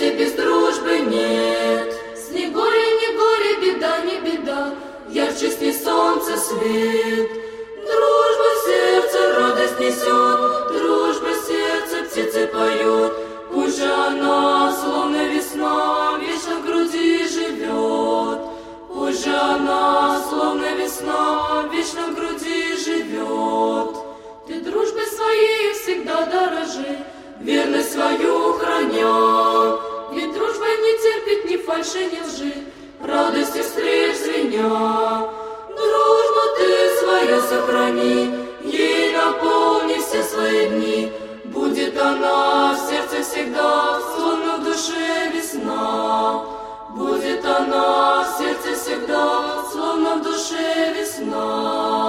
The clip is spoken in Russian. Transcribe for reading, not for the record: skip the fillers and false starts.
свете без дружбы нет. Ни горе, ни горе, беда, не беда, ярче сни солнце свет. Дружба в сердце радость несет, дружба в сердце птицы поют. Пусть же она, словно весна, вечно в груди живет. Пусть же она, словно весна, вечно в груди живет. Ты дружбы своей всегда дорожи, верность свою храня. Ведь дружба не терпит ни фальши, ни лжи, радости встреч звеня. Дружбу ты свою сохрани, ей наполни все свои дни. Будет она в сердце всегда, словно в душе весна. Будет она в сердце всегда, словно в душе весна.